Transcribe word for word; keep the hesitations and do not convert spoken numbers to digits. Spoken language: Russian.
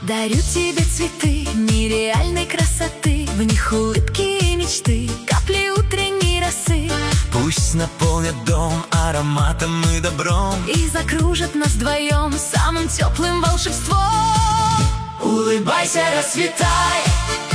Дарю тебе цветы нереальной красоты, в них улыбки и мечты, капли утренней росы. Пусть наполнят дом ароматом и добром и закружат нас вдвоем самым теплым волшебством. Улыбайся, расцветай,